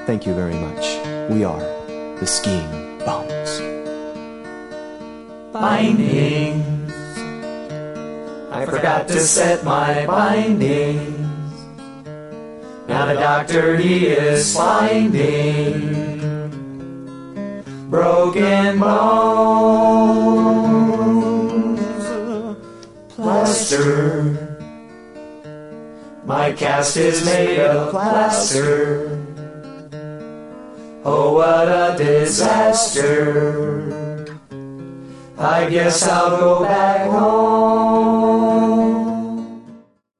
Thank you very much. We are the Skiing Bums. Bindings. I forgot to set my bindings. Now the doctor, he is finding broken bones. Plaster. My cast is made of plaster. Oh, what a disaster. I guess I'll go back home.